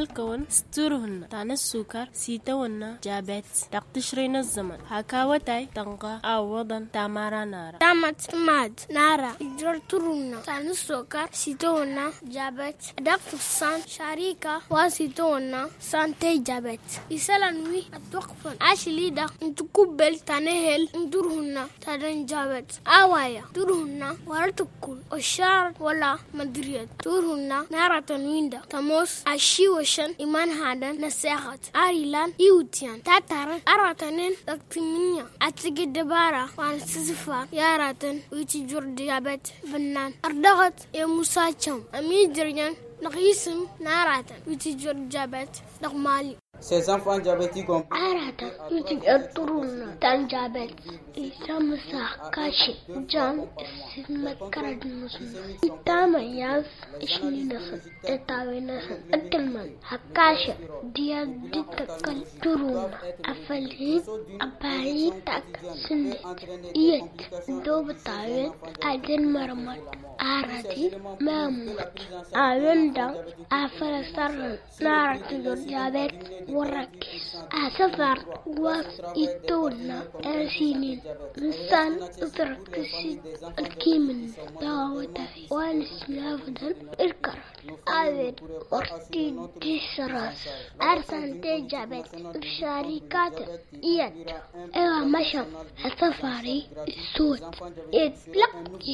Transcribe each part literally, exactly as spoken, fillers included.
الكون ستورهن تان السكر سيتونا جابت تقتشرين الزمن هكاوتاي تنقى أوضا تامارا نارا تامت ماد نارا جر ترونا تان السكر سيتونا جابت دقت الصان شريكة وسيتونا سانتي جابت يسالنوي التوقفن عاشلي دا انتكوبل تانهل انتورهن تان جابت آوايا تورهن ورتكول الشعر ولا مدريد تورهن نارا تنويندا تموس عشي وشن إيمان هذا نسيخت آريلان يوتيان تاتار أراتنين تكتمينيا أتجد دبارة وان سزفا ياراتن ويتي جور ديابت بنان أردغت يا موسى تشام أمي جريان نقيسم ناراتن ويتي جور ديابت نقمالي Ces enfants diabétiques ont Arata, utik erturuna tan jabet. Isa masa kashi jam ismakarad musun. Itama yas ishni nasan etawe nasan akalman hakashi dia ditakal turuna afalid abali tak sindit iyat dobtawet adin marmat arati mamut awenda afala sarran narat jabet وركز أسفر وإتونا أرسينين مثال تركسي الكيمن داوتاي والسلاف دن الكرر أود ورتي ديسراس أرسن تجابت الشركات إيد إيوا مشام السفاري السود إطلق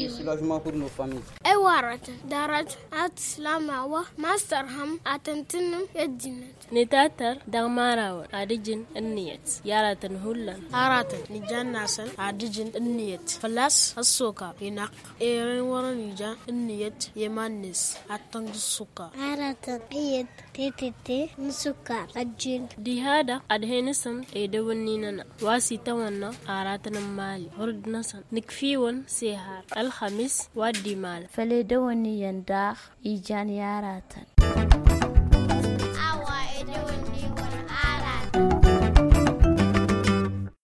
إيوا رتن دارت أتسلاموا ماسترهم أتنتنم يدينت نتاتر دغماراور أدجن النيت ياراتن هولن أراتن نجان ناسن أدجن النيت فلاس السوكا ينق إيرين ورا نجان النيت يمانس أتنج السوكا أراتن إيد تيتي نسوكا أدجن دي هذا أدهنسن إيدونيننا واسي تونا أراتن مالي هرد نسن نكفيون سيهار الخميس ودي مال فليدوني ينداخ إيجان ياراتن